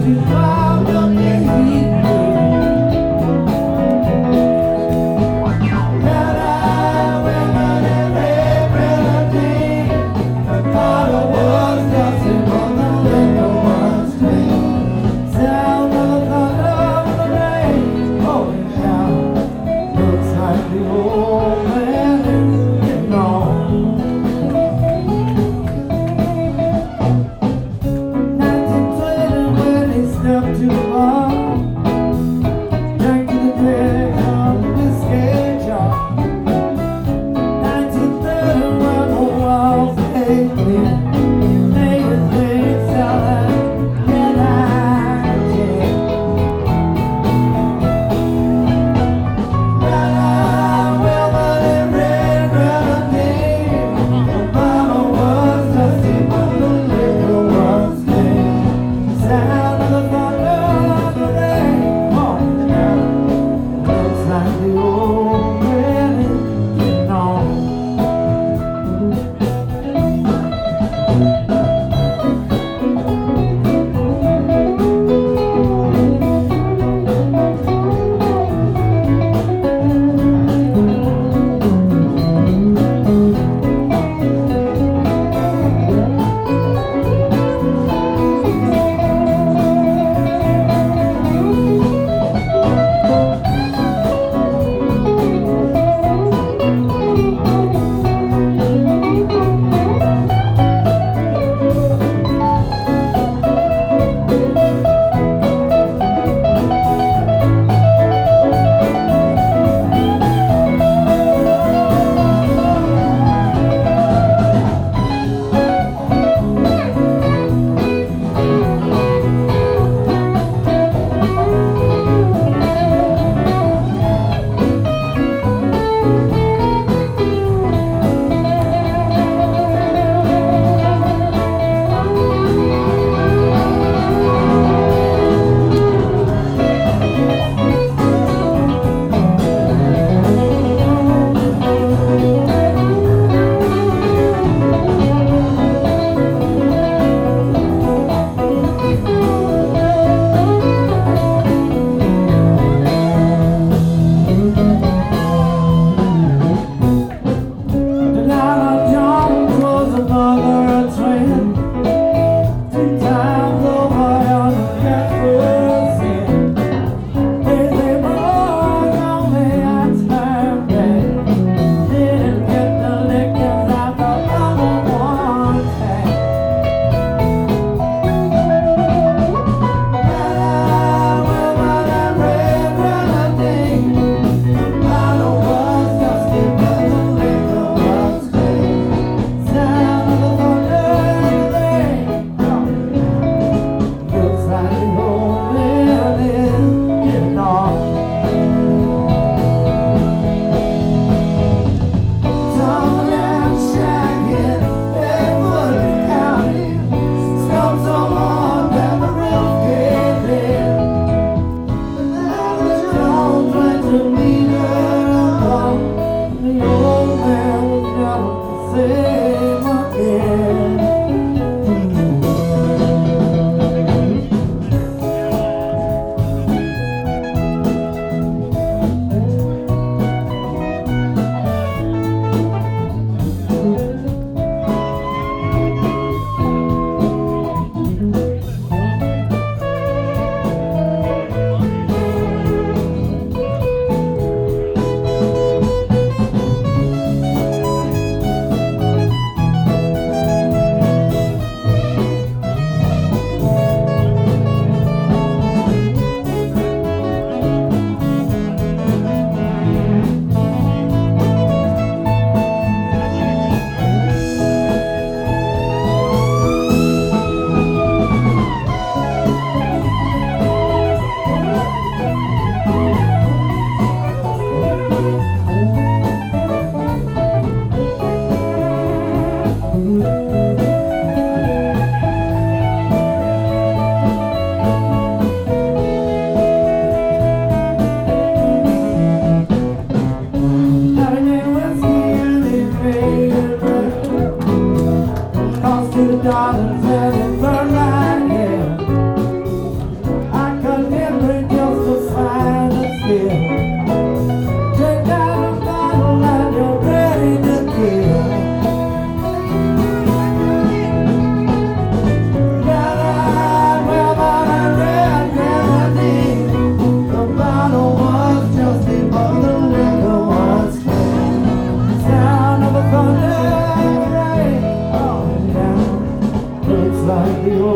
Never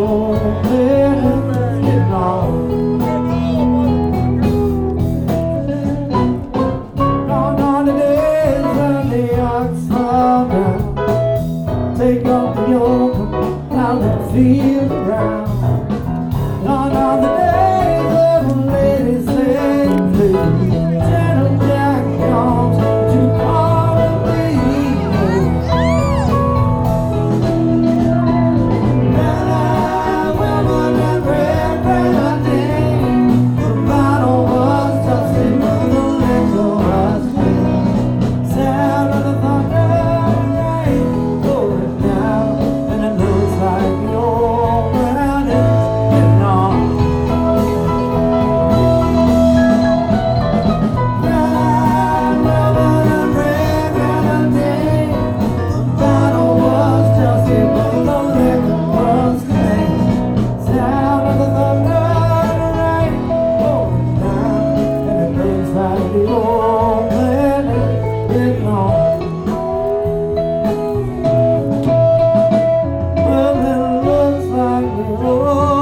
Take off the yoke, now let's feel around. Gone are the days of ladies saying, please, gentle Jack comes to call me. And I women and red grenadine, the bottle was dusty, but the liquor was clean. Sound of the thunder rain pouring down, and it looks like the old man is getting on. Red women and red grenadine, the bottle was dusty, but the liquor was clean. Sound of the thunder rain pouring down, and it looks like the old man is getting on. Well, it looks like the old